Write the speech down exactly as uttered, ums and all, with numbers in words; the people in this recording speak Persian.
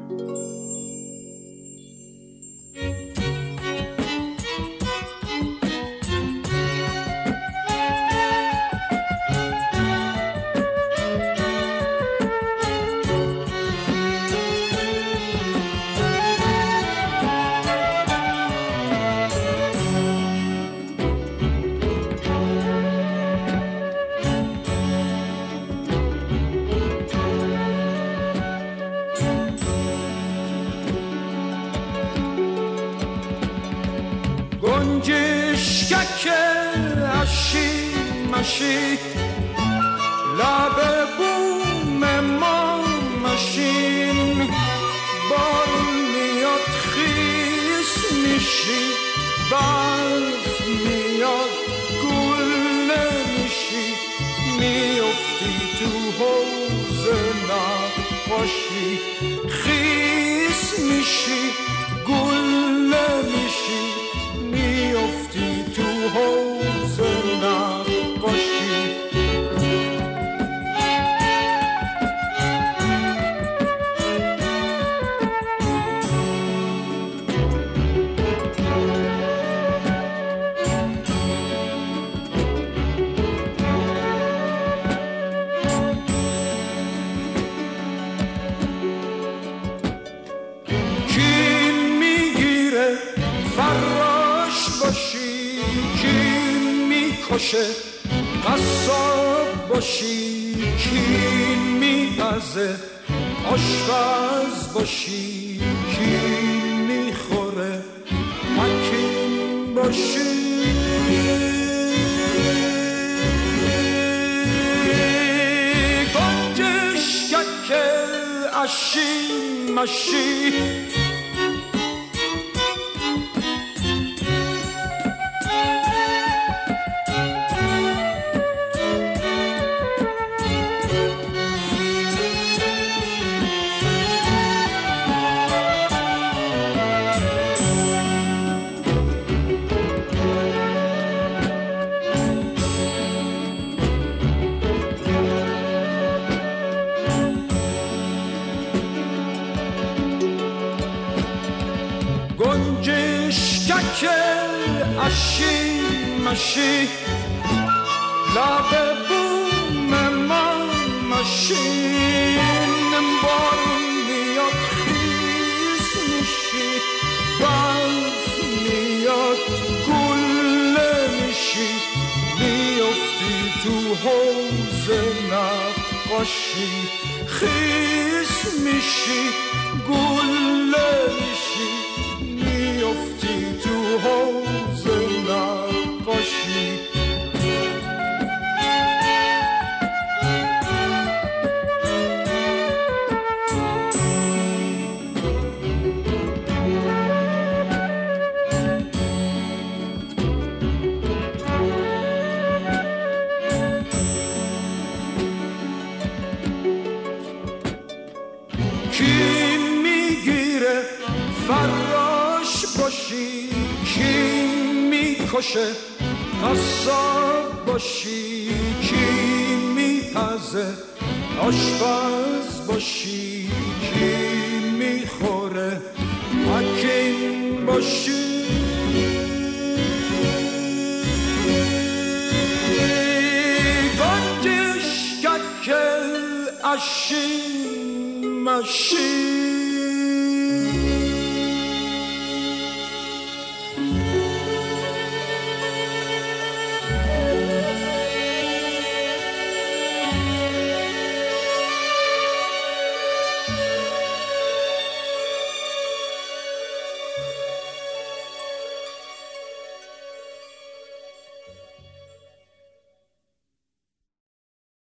گنجشکک اشی مشی لب بوم ما مشین بارون میاد خیس میشی برف میاد گل نمیشی میافتی تو حوض نقاشی خیس میشی گل نمیشی میافتی تو حوض نقاشی کین میگیره فراش باشی کین میکشه قصاب باشی کین میپزه آشپز باشی کین میخوره حکیم باشی گنجشکک اشی مشی گنجشکک اشی مشی لب بوم ما مشین بارون میاد خیس میشی برف میاد گل میشی میافتی تو حوض نقاشی خیس میشی گل میشی میافتی تو حوض نقاشی کین میگیره فراش باشی کین میکشه قصاب باشی کین میپزه آشپز باشی کین میخوره حکیم باشی گنجشکک اشی مشی